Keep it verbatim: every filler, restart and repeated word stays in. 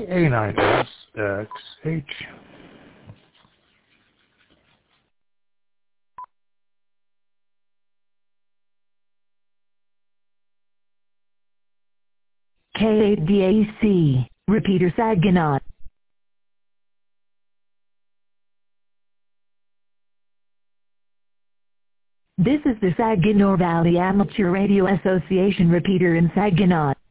A nine S X H. K eight D A C, repeater Saginaw. This is the Saginaw Valley Amateur Radio Association repeater in Saginaw.